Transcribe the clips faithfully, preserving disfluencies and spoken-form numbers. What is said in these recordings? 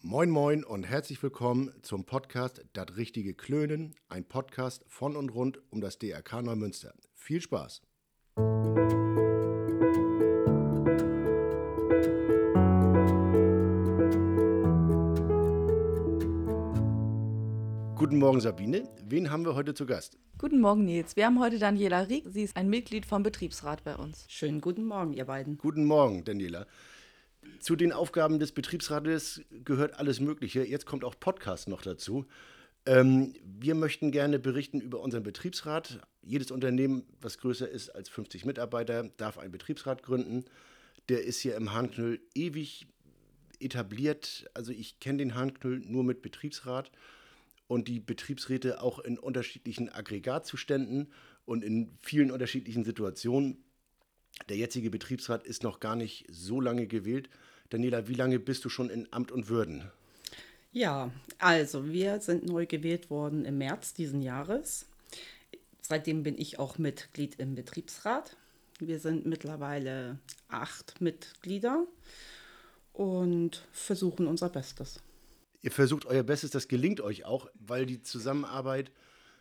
Moin Moin und herzlich willkommen zum Podcast Dat richtige Klönen, ein Podcast von und rund um das D R K Neumünster. Viel Spaß! Guten Morgen Sabine, wen haben wir heute zu Gast? Guten Morgen Nils, wir haben heute Daniela Rieck, sie ist ein Mitglied vom Betriebsrat bei uns. Schönen guten Morgen, ihr beiden. Guten Morgen Daniela. Zu den Aufgaben des Betriebsrates gehört alles Mögliche. Jetzt kommt auch Podcast noch dazu. Ähm, wir möchten gerne berichten über unseren Betriebsrat. Jedes Unternehmen, was größer ist als fünfzig Mitarbeiter, darf einen Betriebsrat gründen. Der ist hier im Hahnknüll ewig etabliert. Also ich kenne den Hahnknüll nur mit Betriebsrat und die Betriebsräte auch in unterschiedlichen Aggregatzuständen und in vielen unterschiedlichen Situationen. Der jetzige Betriebsrat ist noch gar nicht so lange gewählt. Daniela, wie lange bist du schon in Amt und Würden? Ja, also wir sind neu gewählt worden im März diesen Jahres. Seitdem bin ich auch Mitglied im Betriebsrat. Wir sind mittlerweile acht Mitglieder und versuchen unser Bestes. Ihr versucht euer Bestes, das gelingt euch auch, weil die Zusammenarbeit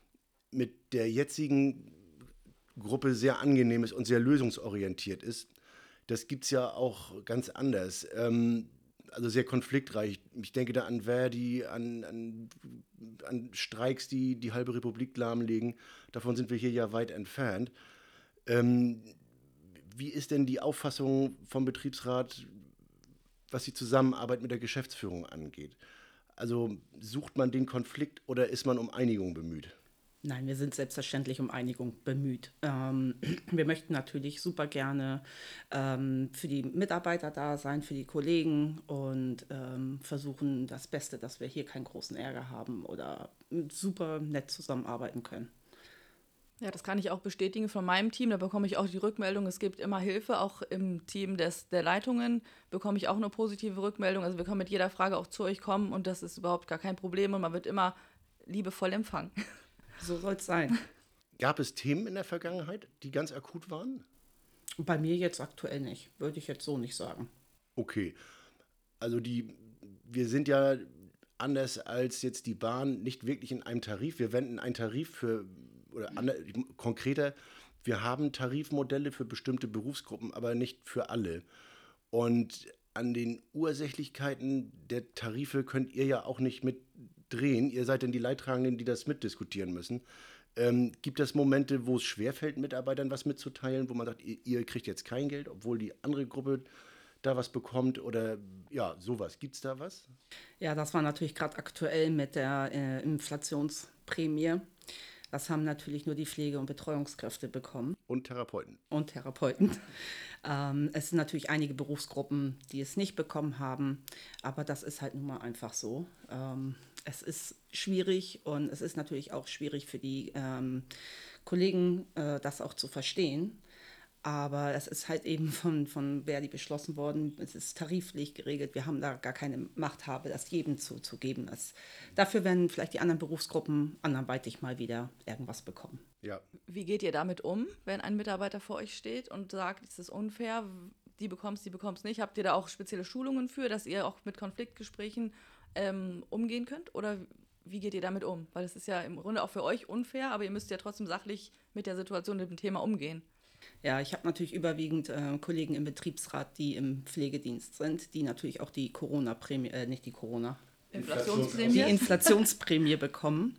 mit der jetzigen Gruppe sehr angenehm ist und sehr lösungsorientiert ist. Das gibt es ja auch ganz anders. Ähm, also sehr konfliktreich. Ich denke da an Verdi, an, an, an Streiks, die die halbe Republik lahmlegen. Davon sind wir hier ja weit entfernt. Ähm, wie ist denn die Auffassung vom Betriebsrat, was die Zusammenarbeit mit der Geschäftsführung angeht? Also sucht man den Konflikt oder ist man um Einigung bemüht? Nein, wir sind selbstverständlich um Einigung bemüht. Ähm, wir möchten natürlich super gerne ähm, für die Mitarbeiter da sein, für die Kollegen und ähm, versuchen das Beste, dass wir hier keinen großen Ärger haben oder super nett zusammenarbeiten können. Ja, das kann ich auch bestätigen von meinem Team. Da bekomme ich auch die Rückmeldung, es gibt immer Hilfe. Auch im Team des, der Leitungen bekomme ich auch eine positive Rückmeldung. Also wir können mit jeder Frage auch zu euch kommen und das ist überhaupt gar kein Problem und man wird immer liebevoll empfangen. So soll es sein. Gab es Themen in der Vergangenheit, die ganz akut waren? Bei mir jetzt aktuell nicht, würde ich jetzt so nicht sagen. Okay, also die, wir sind ja anders als jetzt die Bahn nicht wirklich in einem Tarif. Wir wenden einen Tarif für, oder andre, konkreter, wir haben Tarifmodelle für bestimmte Berufsgruppen, aber nicht für alle. Und an den Ursächlichkeiten der Tarife könnt ihr ja auch nicht mitdrehen. Ihr seid denn die Leidtragenden, die das mitdiskutieren müssen. Ähm, gibt es Momente, wo es schwerfällt, Mitarbeitern was mitzuteilen, wo man sagt, ihr, ihr kriegt jetzt kein Geld, obwohl die andere Gruppe da was bekommt oder ja, sowas. Gibt es da was? Ja, das war natürlich gerade aktuell mit der äh, Inflationsprämie. Das haben natürlich nur die Pflege- und Betreuungskräfte bekommen. Und Therapeuten. Und Therapeuten. Ähm, es sind natürlich einige Berufsgruppen, die es nicht bekommen haben, aber das ist halt nun mal einfach so. Ähm, es ist schwierig und es ist natürlich auch schwierig für die ähm, Kollegen, äh, das auch zu verstehen. Aber es ist halt eben von, von Verdi beschlossen worden, es ist tariflich geregelt, wir haben da gar keine Machthabe, das jedem zuzugeben. Das, dafür werden vielleicht die anderen Berufsgruppen anderweitig mal wieder irgendwas bekommen. Ja. Wie geht ihr damit um, wenn ein Mitarbeiter vor euch steht und sagt, es ist unfair, die bekommst, die bekommst nicht? Habt ihr da auch spezielle Schulungen für, dass ihr auch mit Konfliktgesprächen ähm, umgehen könnt? Oder wie geht ihr damit um? Weil es ist ja im Grunde auch für euch unfair, aber ihr müsst ja trotzdem sachlich mit der Situation, mit dem Thema umgehen. Ja, ich habe natürlich überwiegend äh, Kollegen im Betriebsrat, die im Pflegedienst sind, die natürlich auch die Corona-Prämie, äh, nicht die Corona, Inflationsprämie. die Inflationsprämie bekommen.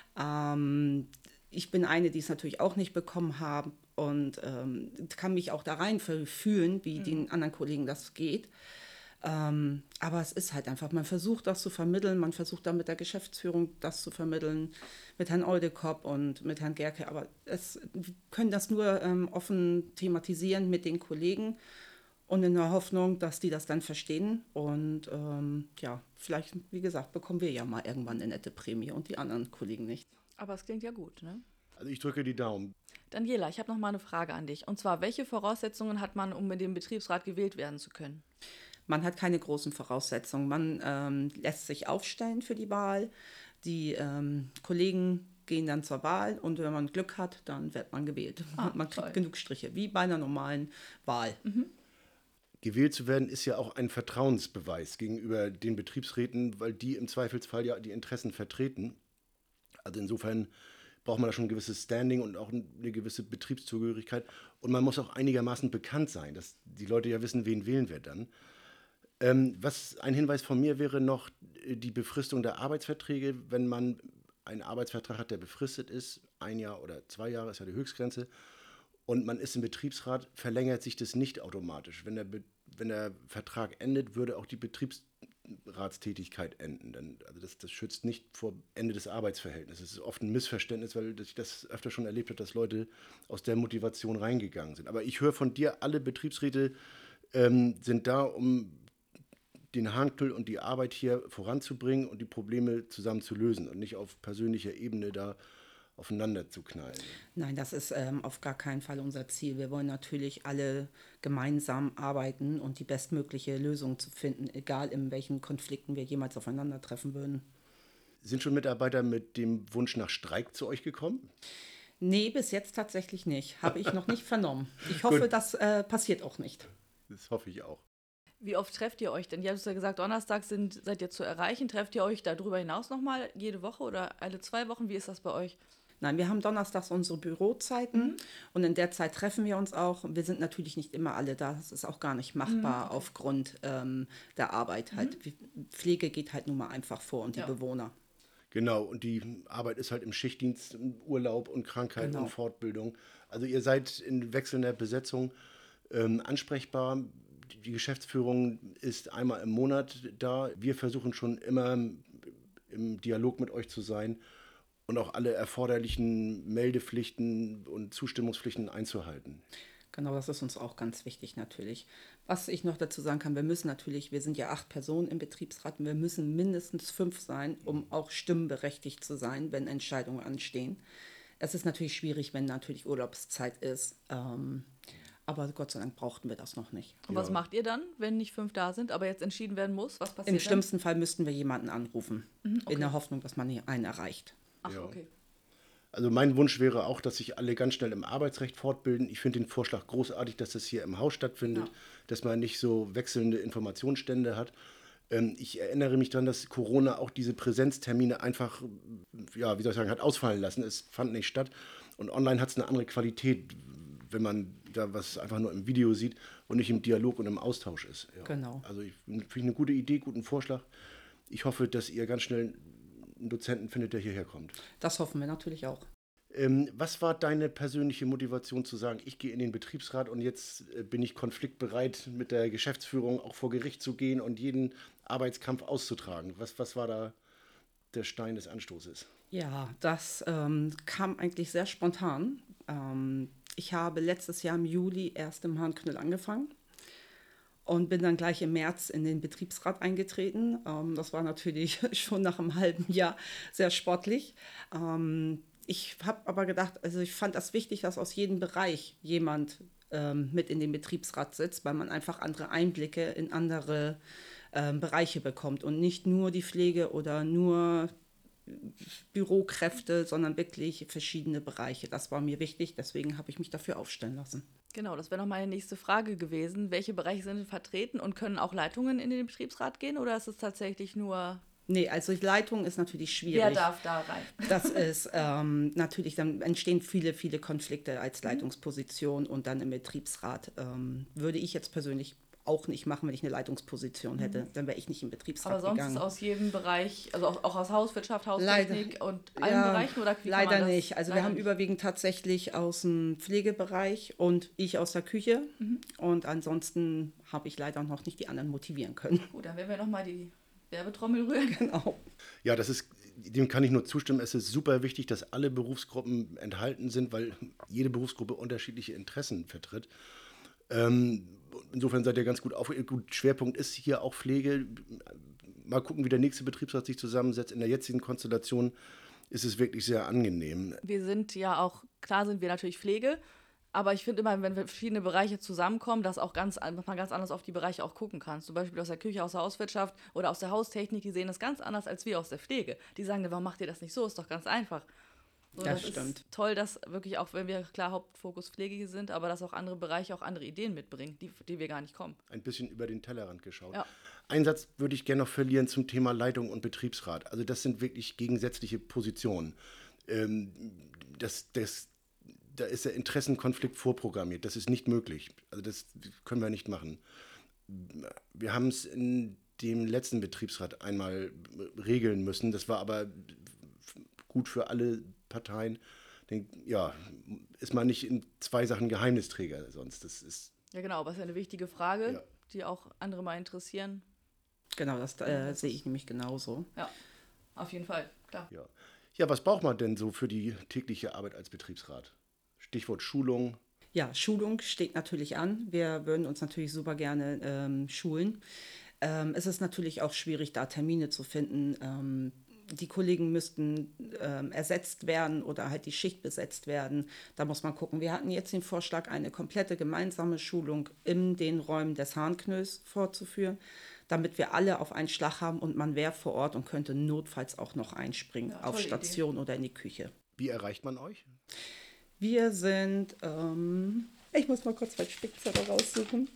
Ähm, ich bin eine, die es natürlich auch nicht bekommen haben und ähm, kann mich auch da rein fühlen, wie mhm. den anderen Kollegen das geht. Ähm, aber es ist halt einfach, man versucht das zu vermitteln, man versucht dann mit der Geschäftsführung das zu vermitteln, mit Herrn Oldekopp und mit Herrn Gerke, aber es, wir können das nur ähm, offen thematisieren mit den Kollegen und in der Hoffnung, dass die das dann verstehen und ähm, ja, vielleicht, wie gesagt, bekommen wir ja mal irgendwann eine nette Prämie und die anderen Kollegen nicht. Aber es klingt ja gut, ne? Also ich drücke die Daumen. Daniela, ich habe noch mal eine Frage an dich. Und zwar, welche Voraussetzungen hat man, um mit dem Betriebsrat gewählt werden zu können? Man hat keine großen Voraussetzungen. Man ähm, lässt sich aufstellen für die Wahl. Die ähm, Kollegen gehen dann zur Wahl und wenn man Glück hat, dann wird man gewählt. Ah, man kriegt toll. genug Striche, wie bei einer normalen Wahl. Mhm. Gewählt zu werden ist ja auch ein Vertrauensbeweis gegenüber den Betriebsräten, weil die im Zweifelsfall ja die Interessen vertreten. Also insofern braucht man da schon ein gewisses Standing und auch eine gewisse Betriebszugehörigkeit. Und man muss auch einigermaßen bekannt sein, dass die Leute ja wissen, wen wählen wir dann. Ähm, was ein Hinweis von mir wäre noch die Befristung der Arbeitsverträge. Wenn man einen Arbeitsvertrag hat, der befristet ist, ein Jahr oder zwei Jahre ist ja die Höchstgrenze, und man ist im Betriebsrat, verlängert sich das nicht automatisch. Wenn der, Be- wenn der Vertrag endet, würde auch die Betriebsratstätigkeit enden. Denn, also das, das schützt nicht vor Ende des Arbeitsverhältnisses. Das ist oft ein Missverständnis, weil ich das öfter schon erlebt habe, dass Leute aus der Motivation reingegangen sind. Aber ich höre von dir, alle Betriebsräte ähm, sind da, um den Handel und die Arbeit hier voranzubringen und die Probleme zusammen zu lösen und nicht auf persönlicher Ebene da aufeinander zu knallen. Nein, das ist ähm, auf gar keinen Fall unser Ziel. Wir wollen natürlich alle gemeinsam arbeiten und die bestmögliche Lösung zu finden, egal in welchen Konflikten wir jemals aufeinandertreffen würden. Sind schon Mitarbeiter mit dem Wunsch nach Streik zu euch gekommen? Nee, bis jetzt tatsächlich nicht. Habe ich noch nicht vernommen. Ich hoffe, Gut. das äh, passiert auch nicht. Das hoffe ich auch. Wie oft trefft ihr euch denn? Ihr habt ja gesagt, Donnerstag sind, seid ihr zu erreichen. Trefft ihr euch darüber hinaus nochmal jede Woche oder alle zwei Wochen? Wie ist das bei euch? Nein, wir haben donnerstags unsere Bürozeiten mhm. und in der Zeit treffen wir uns auch. Wir sind natürlich nicht immer alle da. Das ist auch gar nicht machbar mhm. aufgrund ähm, der Arbeit. Mhm. Halt. Pflege geht halt nun mal einfach vor und die ja. Bewohner. Genau, und die Arbeit ist halt im Schichtdienst, im Urlaub und Krankheit genau. und Fortbildung. Also ihr seid in wechselnder Besetzung ähm, ansprechbar. Die Geschäftsführung ist einmal im Monat da. Wir versuchen schon immer im Dialog mit euch zu sein und auch alle erforderlichen Meldepflichten und Zustimmungspflichten einzuhalten. Genau, das ist uns auch ganz wichtig natürlich. Was ich noch dazu sagen kann, wir müssen natürlich, wir sind ja acht Personen im Betriebsrat und wir müssen mindestens fünf sein, um auch stimmberechtigt zu sein, wenn Entscheidungen anstehen. Es ist natürlich schwierig, wenn natürlich Urlaubszeit ist, ähm, aber Gott sei Dank brauchten wir das noch nicht. Und was ja. macht ihr dann, wenn nicht fünf da sind, aber jetzt entschieden werden muss? Was passiert Im schlimmsten dann? Fall müssten wir jemanden anrufen, mhm, okay. in der Hoffnung, dass man einen erreicht. Ach, ja. okay. Also mein Wunsch wäre auch, dass sich alle ganz schnell im Arbeitsrecht fortbilden. Ich finde den Vorschlag großartig, dass das hier im Haus stattfindet, ja. dass man nicht so wechselnde Informationsstände hat. Ähm, ich erinnere mich daran, dass Corona auch diese Präsenztermine einfach, ja, wie soll ich sagen, hat ausfallen lassen. Es fand nicht statt. Und online hat es eine andere Qualität, wenn man da was einfach nur im Video sieht und nicht im Dialog und im Austausch ist. Ja. Genau. Also ich finde eine gute Idee, guten Vorschlag. Ich hoffe, dass ihr ganz schnell einen Dozenten findet, der hierher kommt. Das hoffen wir natürlich auch. Ähm, was war deine persönliche Motivation zu sagen, ich gehe in den Betriebsrat und jetzt äh, bin ich konfliktbereit mit der Geschäftsführung auch vor Gericht zu gehen und jeden Arbeitskampf auszutragen? Was, was war da der Stein des Anstoßes? Ja, das ähm, kam eigentlich sehr spontan. Ähm, ich habe letztes Jahr im Juli erst im Hahnknüll angefangen und bin dann gleich im März in den Betriebsrat eingetreten. Ähm, das war natürlich schon nach einem halben Jahr sehr sportlich. Ähm, ich habe aber gedacht, also ich fand das wichtig, dass aus jedem Bereich jemand ähm, mit in den Betriebsrat sitzt, weil man einfach andere Einblicke in andere ähm, Bereiche bekommt und nicht nur die Pflege oder nur Bürokräfte, sondern wirklich verschiedene Bereiche. Das war mir wichtig, deswegen habe ich mich dafür aufstellen lassen. Genau, das wäre noch meine nächste Frage gewesen. Welche Bereiche sind vertreten und können auch Leitungen in den Betriebsrat gehen oder ist es tatsächlich nur... Nee, also Leitung ist natürlich schwierig. Wer darf da rein? Das ist ähm, natürlich, dann entstehen viele, viele Konflikte als Leitungsposition und dann im Betriebsrat ähm, würde ich jetzt persönlich auch nicht machen, wenn ich eine Leitungsposition hätte. Mhm. Dann wäre ich nicht im Betriebsrat Aber sonst gegangen. ist aus jedem Bereich, also auch, auch aus Hauswirtschaft, Haustechnik leider, und allen ja, Bereichen? Oder wie leider kann man das? nicht. Also leider wir haben nicht. überwiegend tatsächlich aus dem Pflegebereich und ich aus der Küche. Mhm. Und ansonsten habe ich leider noch nicht die anderen motivieren können. Gut, dann werden wir nochmal die Werbetrommel rühren. Genau. Ja, das ist, dem kann ich nur zustimmen. Es ist super wichtig, dass alle Berufsgruppen enthalten sind, weil jede Berufsgruppe unterschiedliche Interessen vertritt. Ähm, insofern seid ihr ganz gut auf. Gut, Schwerpunkt ist hier auch Pflege. Mal gucken, wie der nächste Betriebsrat sich zusammensetzt. In der jetzigen Konstellation ist es wirklich sehr angenehm. Wir sind ja auch, klar sind wir natürlich Pflege, aber ich finde immer, wenn verschiedene Bereiche zusammenkommen, dass auch ganz, dass man ganz anders auf die Bereiche auch gucken kann. Zum Beispiel aus der Küche, aus der Hauswirtschaft oder aus der Haustechnik, die sehen das ganz anders als wir aus der Pflege. Die sagen, warum macht ihr das nicht so? Ist doch ganz einfach. So, Ja, das stimmt. ist toll, dass wirklich auch, wenn wir klar Hauptfokus Pflege hier sind, aber dass auch andere Bereiche auch andere Ideen mitbringen, die, die wir gar nicht kommen. Ein bisschen über den Tellerrand geschaut. Ja. Einen Satz würde ich gerne noch verlieren zum Thema Leitung und Betriebsrat. Also das sind wirklich gegensätzliche Positionen. Ähm, das, das, da ist der Interessenkonflikt vorprogrammiert. Das ist nicht möglich. Also das können wir nicht machen. Wir haben es in dem letzten Betriebsrat einmal regeln müssen. Das war aber gut für alle Parteien. Denk, ja, ist man nicht in zwei Sachen Geheimnisträger sonst. Das ist Ja, genau, aber es ist eine wichtige Frage, Ja. die auch andere mal interessieren. Genau, das äh, sehe ich nämlich genauso. Ja, auf jeden Fall, klar. ja. Ja, was braucht man denn so für die tägliche Arbeit als Betriebsrat? Stichwort Schulung. Ja, Schulung steht natürlich an. Wir würden uns natürlich super gerne ähm, schulen. Ähm, es ist natürlich auch schwierig, da Termine zu finden. Ähm, die Kollegen müssten ähm, ersetzt werden oder halt die Schicht besetzt werden. Da muss man gucken. Wir hatten jetzt den Vorschlag, eine komplette gemeinsame Schulung in den Räumen des Hahnknöls vorzuführen, damit wir alle auf einen Schlag haben und man wäre vor Ort und könnte notfalls auch noch einspringen Ja, auf tolle Station oder in die Küche. Wie erreicht man euch? Wir sind, ähm, ich muss mal kurz meinen Spickzettel raussuchen.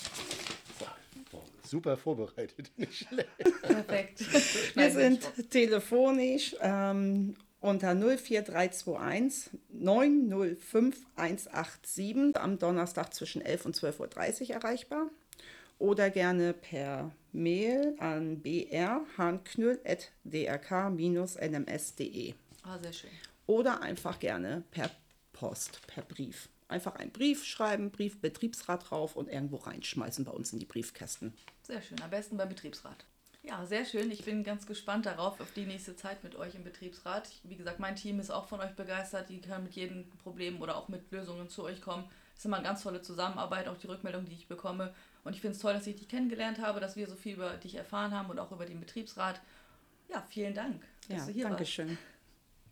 Super vorbereitet. Nicht schlecht. Perfekt. Wir sind telefonisch ähm, unter null vier drei zwei eins neun null fünf eins acht sieben am Donnerstag zwischen elf und zwölf Uhr dreißig erreichbar. Oder gerne per Mail an b r hahnknöll at d r k dash n m s punkt d e. Ah, sehr schön. Oder einfach gerne per Post, per Brief. Einfach einen Brief schreiben, Brief Betriebsrat drauf und irgendwo reinschmeißen bei uns in die Briefkästen. Sehr schön, am besten beim Betriebsrat. Ja, sehr schön. Ich bin ganz gespannt darauf, auf die nächste Zeit mit euch im Betriebsrat. Ich, wie gesagt, mein Team ist auch von euch begeistert. Die können mit jedem Problem oder auch mit Lösungen zu euch kommen. Das ist immer eine ganz tolle Zusammenarbeit, auch die Rückmeldung, die ich bekomme. Und ich finde es toll, dass ich dich kennengelernt habe, dass wir so viel über dich erfahren haben und auch über den Betriebsrat. Ja, vielen Dank, dass Ja, du hier danke warst. schön.